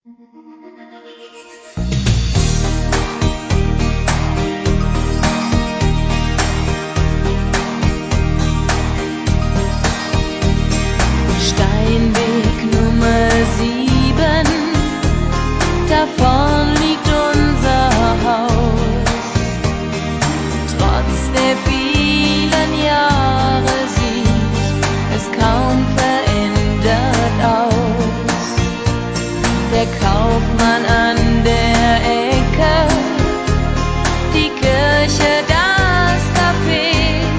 Steinweg Nummer 7, da vorn liegt unser Haus. Trotz der vielen Jahre sieht es kaum verändert aus. Der Kaufmann an der Ecke, die Kirche, das Café.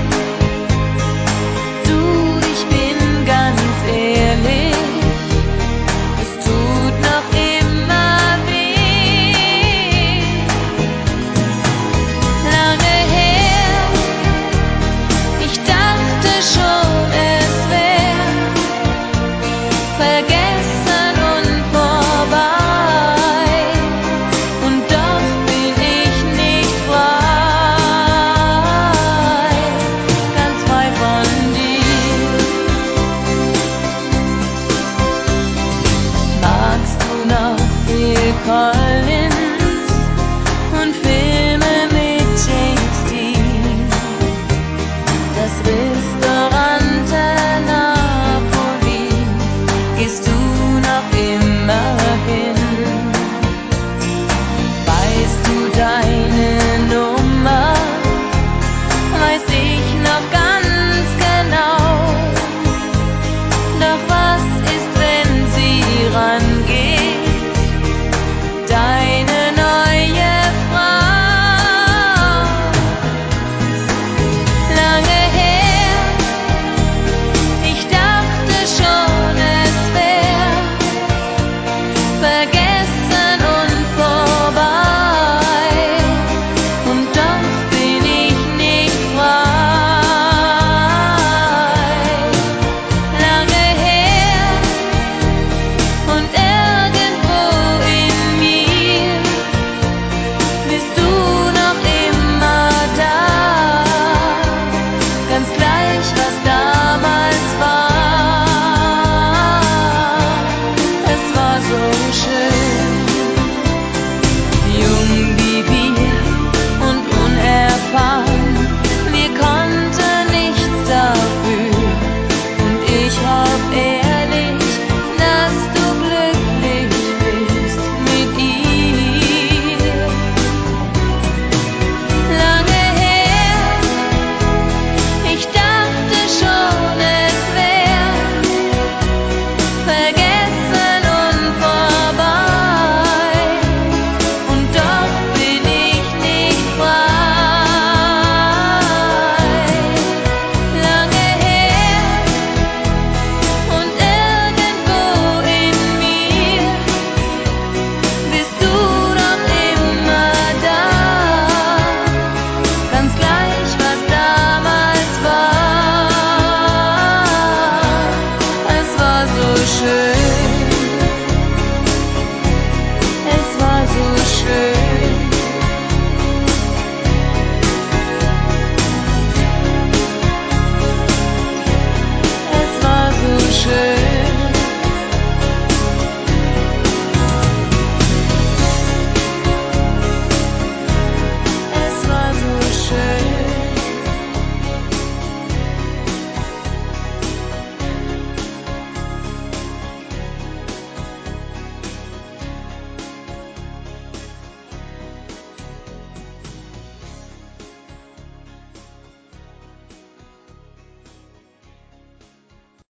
Du, ich bin ganz ehrlich, es tut noch immer weh. Lange her, ich dachte schon, es wär vergessen und vorbei. Und doch bin ich nicht frei, ganz frei von dir. Magst du noch willkommen